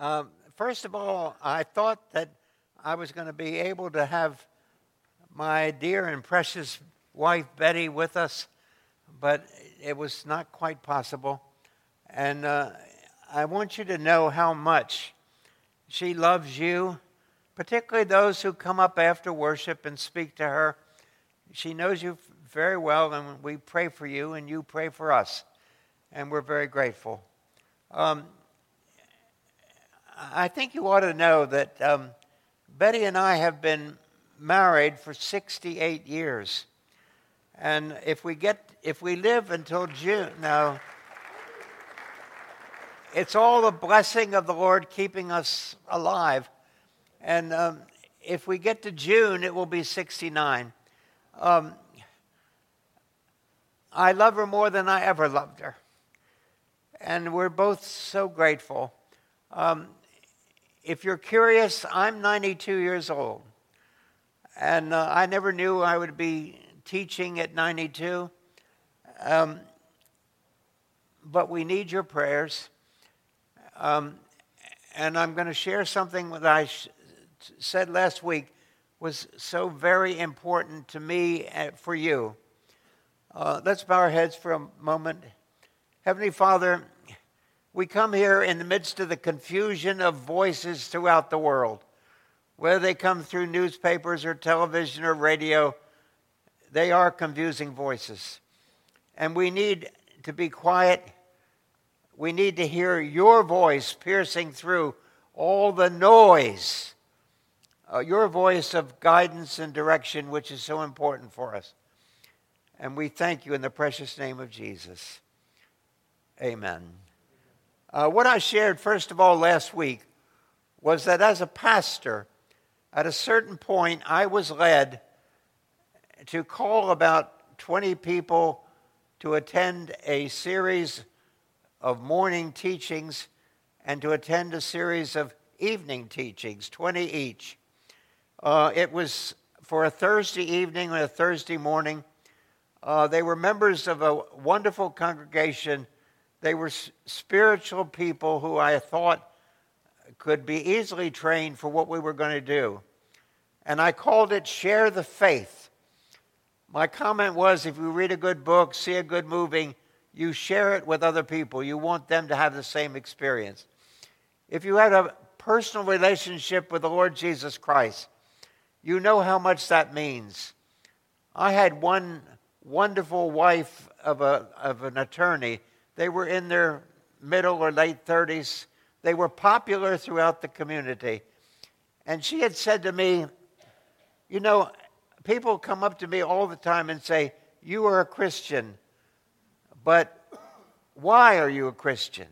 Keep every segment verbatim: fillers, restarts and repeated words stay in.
Um, first of all, I thought that I was going to be able to have my dear and precious wife Betty with us, but it was not quite possible. And uh, I want you to know how much she loves you, particularly those who come up after worship and speak to her. She knows you very well, and we pray for you, and you pray for us. And we're very grateful. Um, I think you ought to know that um, Betty and I have been married for sixty-eight years. And if we get, if we live until June, now, it's all the blessing of the Lord keeping us alive. And um, if we get to June, it will be sixty-nine. Um, I love her more than I ever loved her. And we're both so grateful. Um, if you're curious, I'm ninety-two years old. And uh, I never knew I would be teaching at ninety-two. Um, but we need your prayers. Um, and I'm going to share something that I sh- said last week was so very important to me and for you. Uh, let's bow our heads for a moment. Heavenly Father, we come here in the midst of the confusion of voices throughout the world. Whether they come through newspapers or television or radio, they are confusing voices. And we need to be quiet. We need to hear your voice piercing through all the noise. Uh, your voice of guidance and direction, which is so important for us. And we thank you in the precious name of Jesus. Amen. Uh, what I shared, first of all, last week was that as a pastor, at a certain point, I was led to call about twenty people to attend a series of morning teachings and to attend a series of evening teachings, twenty each. Uh, it was for a Thursday evening and a Thursday morning. Uh, they were members of a wonderful congregation. They were s- spiritual people who I thought could be easily trained for what we were going to do. And I called it Share the Faith. My comment was, if you read a good book, see a good movie, you share it with other people. You want them to have the same experience. If you had a personal relationship with the Lord Jesus Christ, you know how much that means. I had one wonderful wife of a of an attorney. They were in their middle or late thirties. They were popular throughout the community. And she had said to me, you know, people come up to me all the time and say, you are a Christian, but why are you a Christian?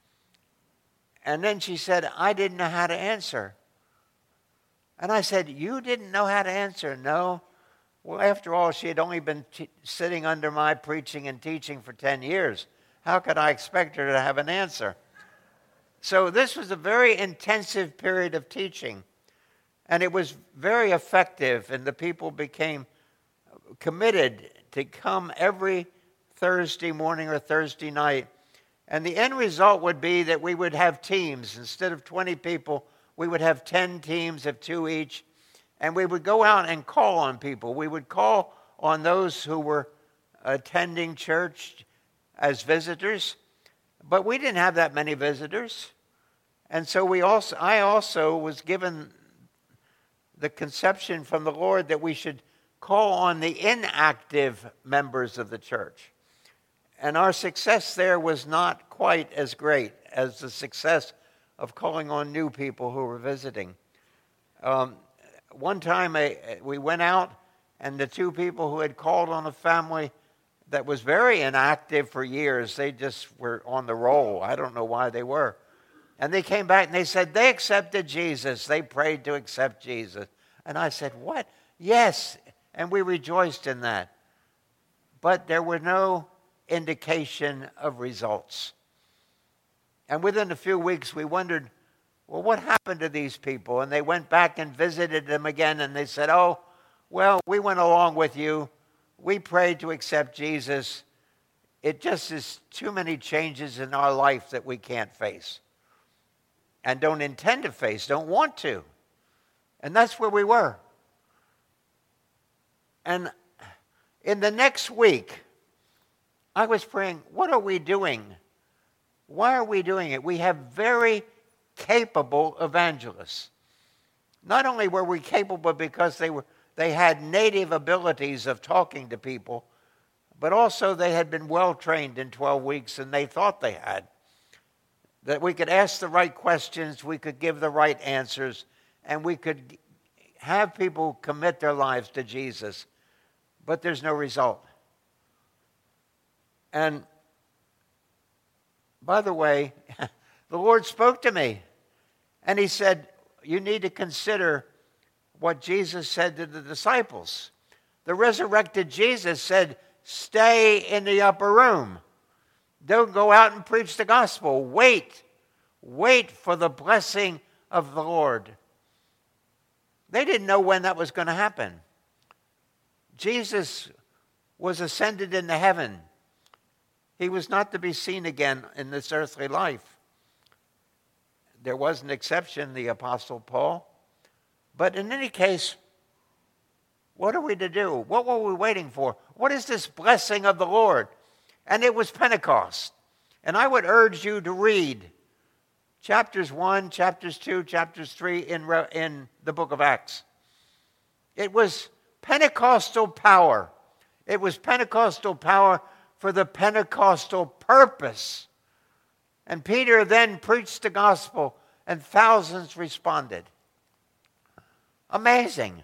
And then she said, I didn't know how to answer. And I said, you didn't know how to answer? No. Well, after all, she had only been t- sitting under my preaching and teaching for ten years. How could I expect her to have an answer? So this was a very intensive period of teaching. And it was very effective, and the people became committed to come every Thursday morning or Thursday night. And the end result would be that we would have teams. Instead of twenty people, we would have ten teams of two each. And we would go out and call on people. We would call on those who were attending church as visitors. But we didn't have that many visitors. And so we also, I also was given the conception from the Lord that we should call on the inactive members of the church. And our success there was not quite as great as the success of calling on new people who were visiting. Um, one time I, we went out, and the two people who had called on a family that was very inactive for years, they just were on the roll. I don't know why they were. And they came back and they said they accepted Jesus. They prayed to accept Jesus. And I said, what? Yes. And we rejoiced in that. But there were no indication of results. And within a few weeks, we wondered, well, what happened to these people? And they went back and visited them again, and they said, oh, well, we went along with you. We prayed to accept Jesus. It just is too many changes in our life that we can't face. and don't intend to face, don't want to. And that's where we were. And in the next week, I was praying, what are we doing? Why are we doing it? We have very capable evangelists. Not only were we capable because they were they had native abilities of talking to people, but also they had been well trained in twelve weeks, and they thought they had. That we could ask the right questions, we could give the right answers, and we could have people commit their lives to Jesus. But there's no result. And by the way, the Lord spoke to me, and he said, you need to consider what Jesus said to the disciples. The resurrected Jesus said, stay in the upper room. Don't go out and preach the gospel. Wait. Wait for the blessing of the Lord. They didn't know when that was going to happen. Jesus was ascended into heaven. He was not to be seen again in this earthly life. There was an exception, the Apostle Paul. But in any case, what are we to do? What were we waiting for? What is this blessing of the Lord? And it was Pentecost. And I would urge you to read chapters one, chapters two, chapters three in, in the book of Acts. It was Pentecostal power. It was Pentecostal power for the Pentecostal purpose. And Peter then preached the gospel, and thousands responded. Amazing.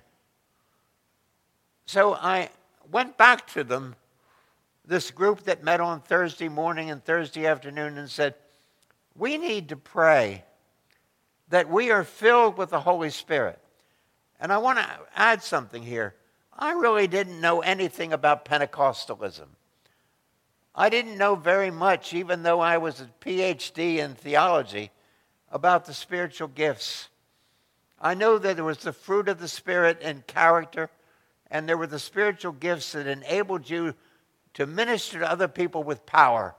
So I went back to them, this group that met on Thursday morning and Thursday afternoon, and said, we need to pray that we are filled with the Holy Spirit. And I want to add something here. I really didn't know anything about Pentecostalism. I didn't know very much, even though I was a P H D in theology, about the spiritual gifts. I know that there was the fruit of the Spirit and character, and there were the spiritual gifts that enabled you to minister to other people with power.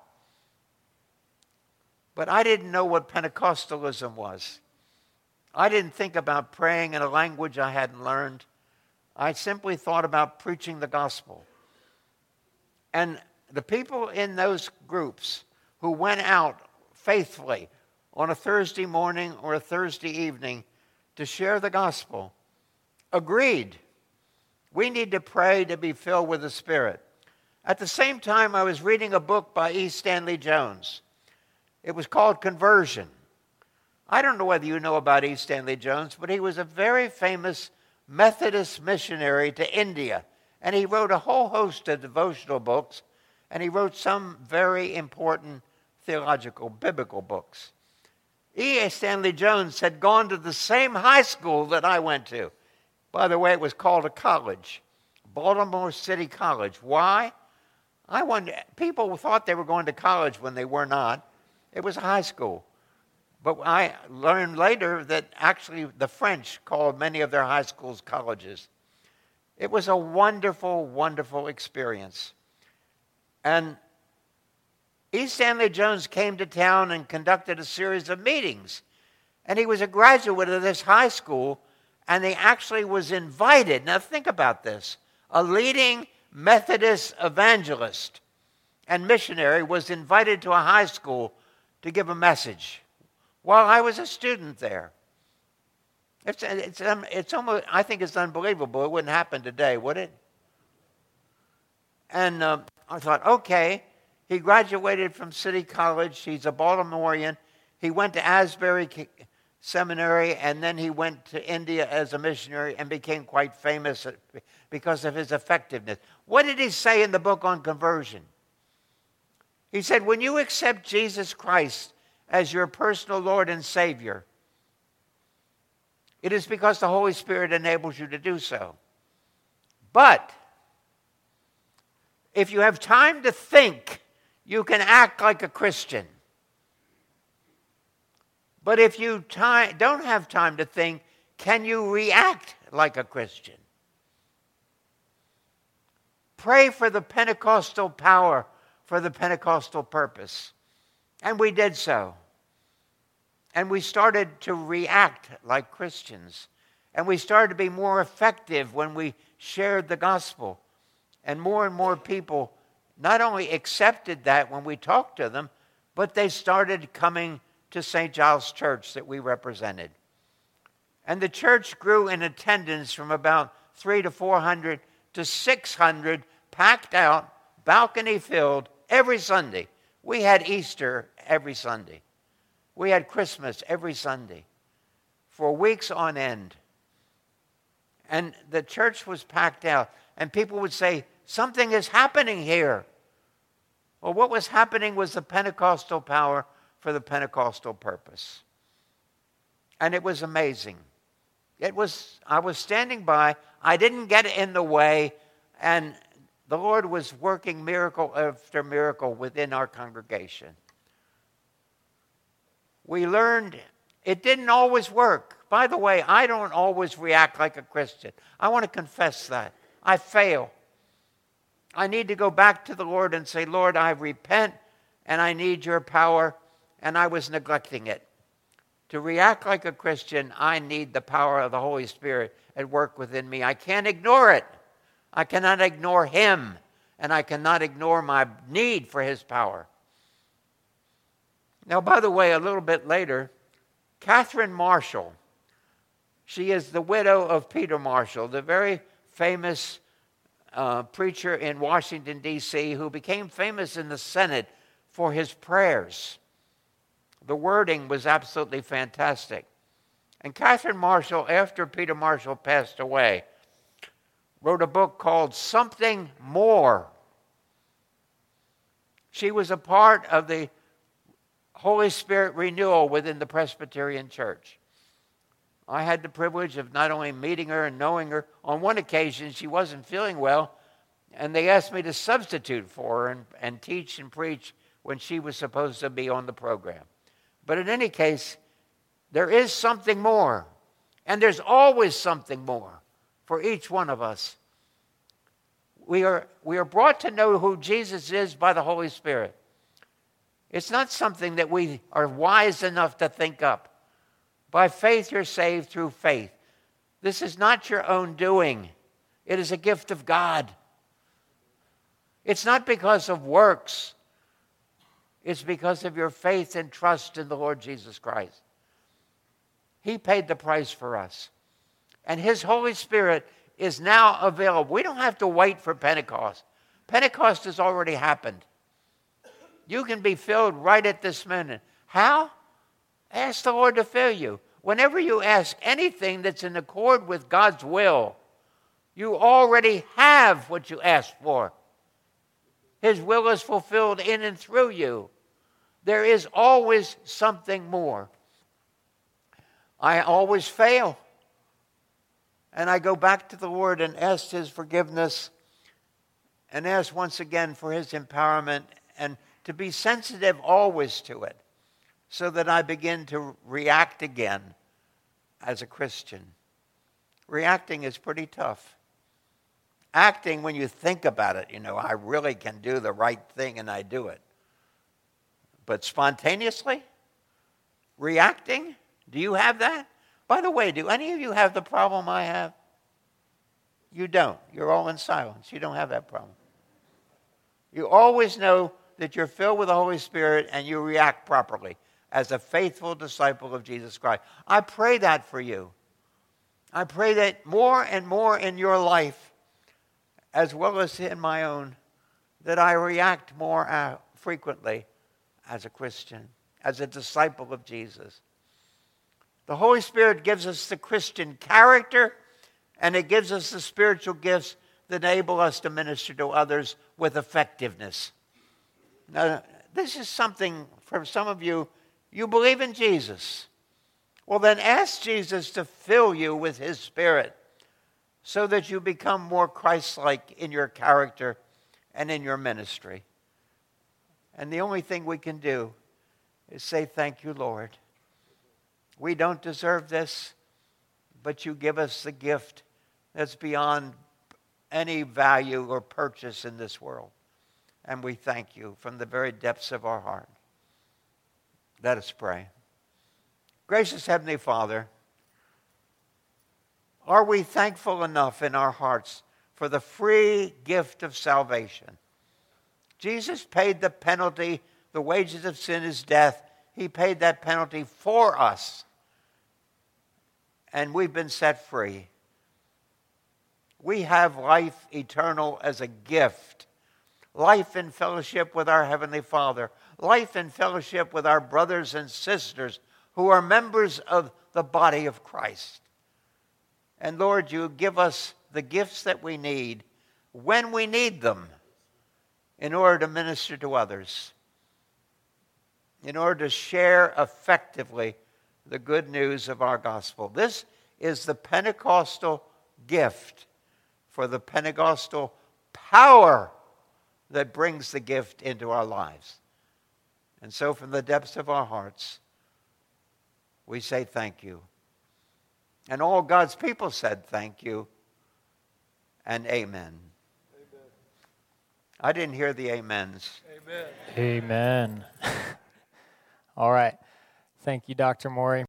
But I didn't know what Pentecostalism was. I didn't think about praying in a language I hadn't learned. I simply thought about preaching the gospel. And the people in those groups who went out faithfully on a Thursday morning or a Thursday evening to share the gospel agreed. We need to pray to be filled with the Spirit. At the same time, I was reading a book by E. Stanley Jones. It was called Conversion. I don't know whether you know about E. Stanley Jones, but he was a very famous Methodist missionary to India. And he wrote a whole host of devotional books, and he wrote some very important theological, biblical books. E. A. Stanley Jones had gone to the same high school that I went to. By the way, it was called a college, Baltimore City College. Why? I wonder, people thought they were going to college when they were not. It was a high school. But I learned later that actually the French called many of their high schools colleges. It was a wonderful, wonderful experience. And E. Stanley Jones came to town and conducted a series of meetings. And he was a graduate of this high school, and he actually was invited. Now think about this. A leading Methodist evangelist and missionary was invited to a high school to give a message while I was a student there. It's, it's, it's almost, I think it's unbelievable. It wouldn't happen today, would it? And um, I thought, okay, he graduated from City College. He's a Baltimorean. He went to Asbury Seminary, and then he went to India as a missionary and became quite famous because of his effectiveness. What did he say in the book on conversion? He said, when you accept Jesus Christ as your personal Lord and Savior, it is because the Holy Spirit enables you to do so. But if you have time to think, you can act like a Christian. But if you time, don't have time to think, can you react like a Christian? Pray for the Pentecostal power, for the Pentecostal purpose. And we did so. And we started to react like Christians. And we started to be more effective when we shared the gospel. And more and more people not only accepted that when we talked to them, but they started coming to Saint Giles Church that we represented. And the church grew in attendance from about three to four hundred to six hundred, packed out, balcony filled, every Sunday. We had Easter every Sunday. We had Christmas every Sunday for weeks on end. And the church was packed out. And people would say, something is happening here. Well, what was happening was the Pentecostal power for the Pentecostal purpose. And it was amazing. It was, I was standing by. I didn't get in the way. And the Lord was working miracle after miracle within our congregation. We learned it didn't always work. By the way, I don't always react like a Christian. I want to confess that. I fail. I need to go back to the Lord and say, Lord, I repent and I need your power, and I was neglecting it. To react like a Christian, I need the power of the Holy Spirit at work within me. I can't ignore it. I cannot ignore him, and I cannot ignore my need for his power. Now, by the way, a little bit later, Catherine Marshall, she is the widow of Peter Marshall, the very famous uh, preacher in Washington, D C, who became famous in the Senate for his prayers. The wording was absolutely fantastic. And Catherine Marshall, after Peter Marshall passed away, wrote a book called Something More. She was a part of the Holy Spirit renewal within the Presbyterian Church. I had the privilege of not only meeting her and knowing her. On one occasion, she wasn't feeling well, and they asked me to substitute for her and, and teach and preach when she was supposed to be on the program. But in any case, there is something more, and there's always something more for each one of us. We are, we are brought to know who Jesus is by the Holy Spirit. It's not something that we are wise enough to think up. By faith you're saved through faith. This is not your own doing. It is a gift of God. It's not because of works. It's because of your faith and trust in the Lord Jesus Christ. He paid the price for us. And his Holy Spirit is now available. We don't have to wait for Pentecost. Pentecost has already happened. You can be filled right at this minute. How? Ask the Lord to fill you. Whenever you ask anything that's in accord with God's will, you already have what you asked for. His will is fulfilled in and through you. There is always something more. I always fail. And I go back to the Lord and ask his forgiveness and ask once again for his empowerment and to be sensitive always to it so that I begin to react again as a Christian. Reacting is pretty tough. Acting, when you think about it, you know, I really can do the right thing and I do it. But spontaneously, reacting, do you have that? By the way, do any of you have the problem I have? You don't. You're all in silence. You don't have that problem. You always know that you're filled with the Holy Spirit and you react properly as a faithful disciple of Jesus Christ. I pray that for you. I pray that more and more in your life, as well as in my own, that I react more uh, frequently as a Christian, as a disciple of Jesus. The Holy Spirit gives us the Christian character, and it gives us the spiritual gifts that enable us to minister to others with effectiveness. Now, this is something for some of you, you believe in Jesus. Well, then ask Jesus to fill you with his Spirit so that you become more Christ-like in your character and in your ministry. And the only thing we can do is say, thank you, Lord. We don't deserve this, but you give us the gift that's beyond any value or purchase in this world. And we thank you from the very depths of our heart. Let us pray. Gracious Heavenly Father, are we thankful enough in our hearts for the free gift of salvation? Jesus paid the penalty. The wages of sin is death. He paid that penalty for us. And we've been set free. We have life eternal as a gift. Life in fellowship with our Heavenly Father. Life in fellowship with our brothers and sisters who are members of the body of Christ. And Lord, you give us the gifts that we need when we need them in order to minister to others, in order to share effectively the good news of our gospel. This is the Pentecostal gift for the Pentecostal power that brings the gift into our lives. And so from the depths of our hearts, we say thank you. And all God's people said thank you and amen. Amen. I didn't hear the amens. Amen. Amen. All right. Thank you, Doctor Morey.